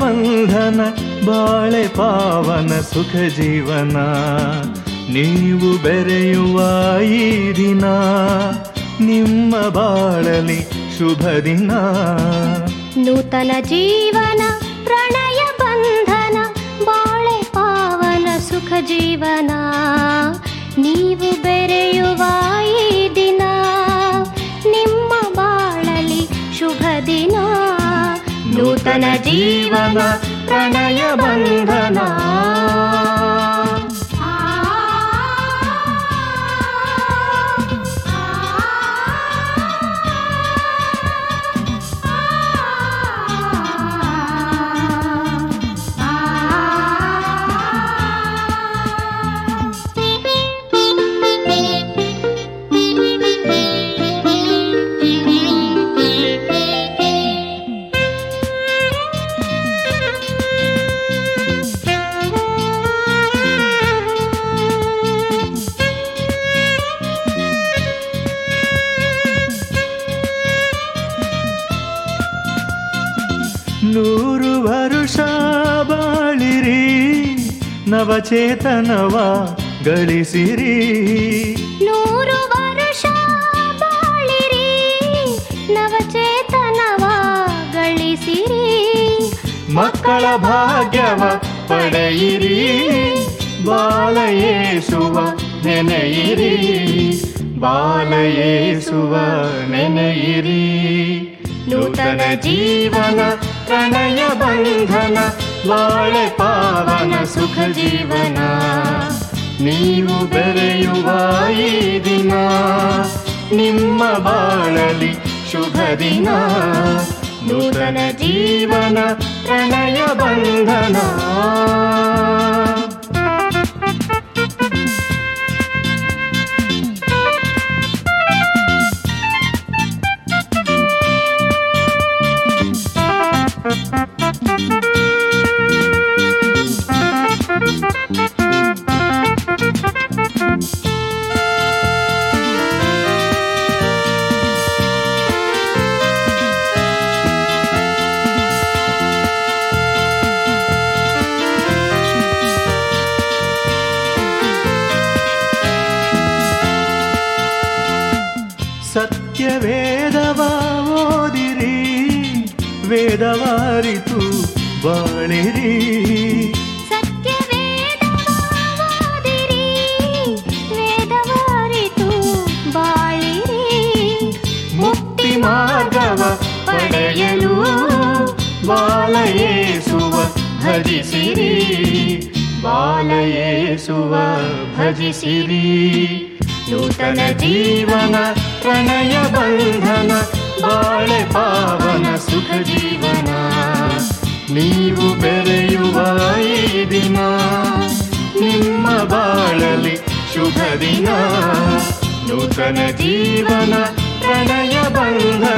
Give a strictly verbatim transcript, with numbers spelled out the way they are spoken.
ಬಂಧನ ಬಾಳೆ ಪಾವನ ಸುಖ ಜೀವನ. ನೀವು ಬೆರೆಯುವ ಈ ದಿನ ನಿಮ್ಮ ಬಾಳಲಿ ಶುಭ ದಿನ. ನೂತನ ಜೀವನ ಪ್ರಣಯ ಬಂಧನ ಬಾಳೆ ಪಾವನ ಸುಖ ಜೀವನ. ನೀವು ಬೆರೆಯುವ ಈ ದಿನ ನಿಮ್ಮ ಬಾಳಲಿ ಶುಭ ದಿನ. ನೂತನ ಜೀವನ ಪ್ರಣಯ ಬಂಧನ. ನೂರು ವರುಷ ಬಾಳಿರಿ ನವಚೇತನವ ಗಳಿಸಿರಿ. ನೂರು ವರುಷ ಬಾಳಿರಿ ನವಚೇತನವ ಗಳಿಸಿರಿ. ಮಕ್ಕಳ ಭಾಗ್ಯವ ಪಡೆಯಿರಿ ಬಾಲಯೇಸುವ ನೆನೆಯಿರಿ. ಬಾಲಯೇಸುವ ನೆನೆಯಿರಿ. ನೂತನ ಜೀವನ ಪ್ರಣಯ ಬಂಧನ ಬಾಳೆ ಪಾವನ ಸುಖ ಜೀವನ. ನೀವು ಬೆರೆಯುವ ಈ ದಿನ ನಿಮ್ಮ ಬಾಳಲಿ ಶುಭ ದಿನ. ನೂತನ ಜೀವನ ಪ್ರಣಯ ಬಂಧನ. ಸತ್ಯ ವೇದವ ಓದಿರಿ ವೇದವಾರಿತು ಬಾಳಿರಿ. ಸತ್ಯ ವೇದವ ಓದಿರಿ ವೇದವಾರಿತು ಬಾಳಿರಿ. ಮುಕ್ತಿ ಮಾರ್ಗವ ಪಡೆಯಲು ಬಾಲಯೇಸುವ ಭಜಿಸಿರಿ. ಬಾಲಯೇಸುವ ಭಜಿಸಿರಿ. ನೂತನ ಜೀವನ ಪ್ರಣಯ ಬಂಧನ ಬಾಳೆ ಪಾವನ ಸುಖ ಜೀವನ. ನೀವು ಬೆರೆಯುವ ಈ ದಿನ ನಿಮ್ಮ ಬಾಳಲಿ ಶುಭ ದಿನ. ನೂತನ ಜೀವನ ಪ್ರಣಯ ಬಂಧನ.